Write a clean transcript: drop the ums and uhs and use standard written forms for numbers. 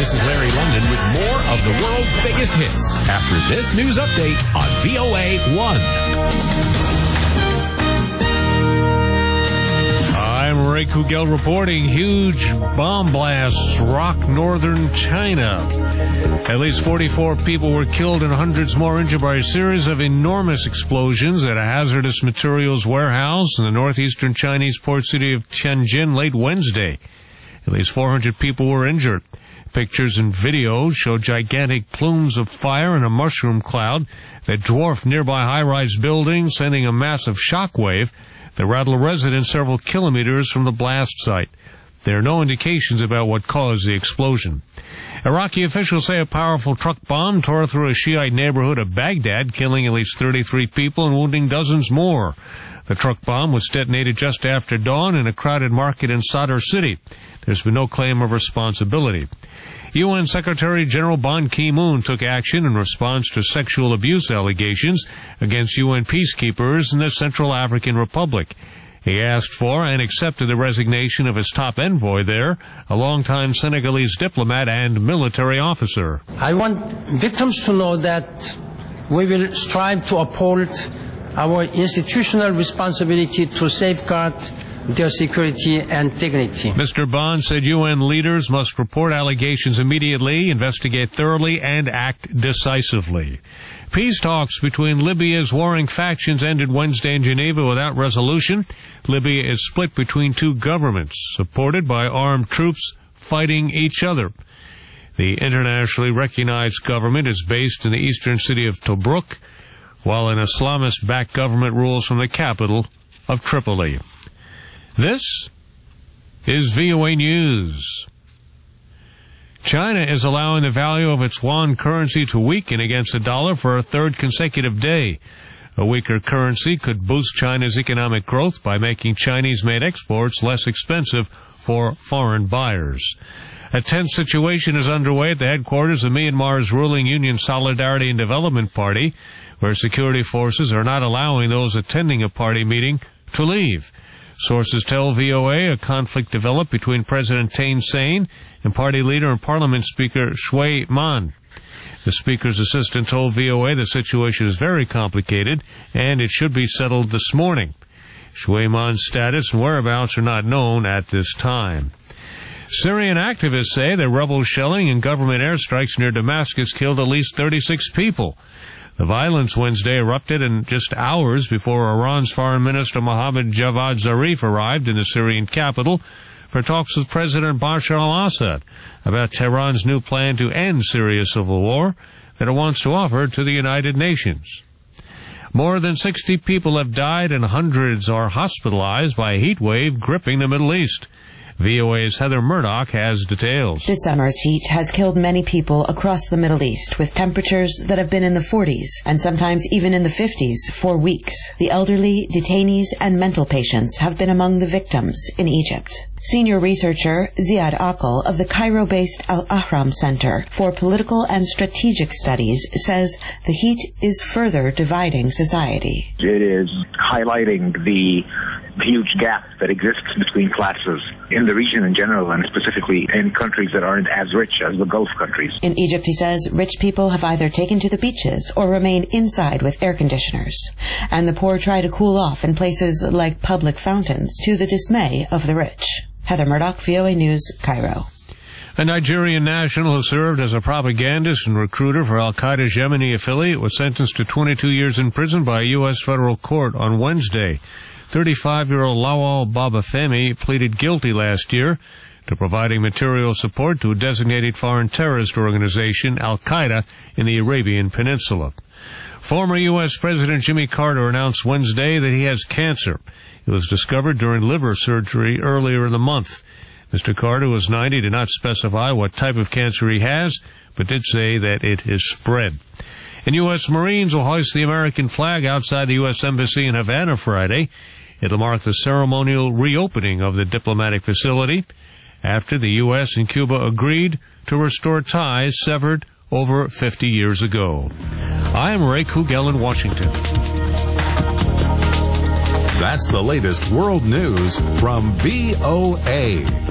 This is Larry London with more of the world's biggest hits after this news update on VOA1. I'm Ray Kugel reporting. Huge bomb blasts rock northern China. At least 44 people were killed and hundreds more injured by a series of enormous explosions at a hazardous materials warehouse in the northeastern Chinese port city of Tianjin late Wednesday. At least 400 people were injured. Pictures and videos show gigantic plumes of fire in a mushroom cloud that dwarfed nearby high-rise buildings, sending a massive shockwave that rattled residents several kilometers from the blast site. There are no indications about what caused the explosion. Iraqi officials say a powerful truck bomb tore through a Shiite neighborhood of Baghdad, killing at least 33 people and wounding dozens more. The truck bomb was detonated just after dawn in a crowded market in Sadr City. There's been no claim of responsibility. UN Secretary General Ban Ki-moon took action in response to sexual abuse allegations against UN peacekeepers in the Central African Republic. He asked for and accepted the resignation of his top envoy there, a longtime Senegalese diplomat and military officer. I want victims to know that we will strive to uphold our institutional responsibility to safeguard their security and dignity. Mr. Ban said UN leaders must report allegations immediately, investigate thoroughly, and act decisively. Peace talks between Libya's warring factions ended Wednesday in Geneva without resolution. Libya is split between two governments, supported by armed troops fighting each other. The internationally recognized government is based in the eastern city of Tobruk, while an Islamist-backed government rules from the capital of Tripoli. This is VOA News. China is allowing the value of its yuan currency to weaken against the dollar for a third consecutive day. A weaker currency could boost China's economic growth by making Chinese-made exports less expensive for foreign buyers. A tense situation is underway at the headquarters of Myanmar's ruling Union Solidarity and Development Party, where security forces are not allowing those attending a party meeting to leave. Sources tell VOA a conflict developed between President Thein Sein and party leader and parliament speaker Shui Man. The speaker's assistant told VOA the situation is very complicated and it should be settled this morning. Shui Man's status and whereabouts are not known at this time. Syrian activists say that rebel shelling and government airstrikes near Damascus killed at least 36 people. The violence Wednesday erupted in just hours before Iran's Foreign Minister Mohammad Javad Zarif arrived in the Syrian capital for talks with President Bashar al-Assad about Tehran's new plan to end Syria's civil war that it wants to offer to the United Nations. More than 60 people have died and hundreds are hospitalized by a heat wave gripping the Middle East. VOA's Heather Murdoch has details. This summer's heat has killed many people across the Middle East, with temperatures that have been in the 40s and sometimes even in the 50s for weeks. The elderly, detainees, and mental patients have been among the victims in Egypt. Senior researcher Ziad Aqil of the Cairo-based Al-Ahram Center for Political and Strategic Studies says the heat is further dividing society. It is highlighting the huge gap that exists between classes in the region in general and specifically in countries that aren't as rich as the Gulf countries. In Egypt, he says, rich people have either taken to the beaches or remain inside with air conditioners, and the poor try to cool off in places like public fountains to the dismay of the rich. Heather Murdoch, VOA News, Cairo. A Nigerian national who served as a propagandist and recruiter for al-Qaeda's Yemeni affiliate was sentenced to 22 years in prison by a U.S. federal court on Wednesday. 35-year-old Lawal Babafemi pleaded guilty last year to providing material support to a designated foreign terrorist organization, al-Qaeda, in the Arabian Peninsula. Former U.S. President Jimmy Carter announced Wednesday that he has cancer. It was discovered during liver surgery earlier in the month. Mr. Carter, who was 90, did not specify what type of cancer he has, but did say that it is spread. And U.S. Marines will hoist the American flag outside the U.S. Embassy in Havana Friday. It'll mark the ceremonial reopening of the diplomatic facility after the U.S. and Cuba agreed to restore ties severed over 50 years ago. I am Ray Kugel in Washington. That's the latest world news from VOA.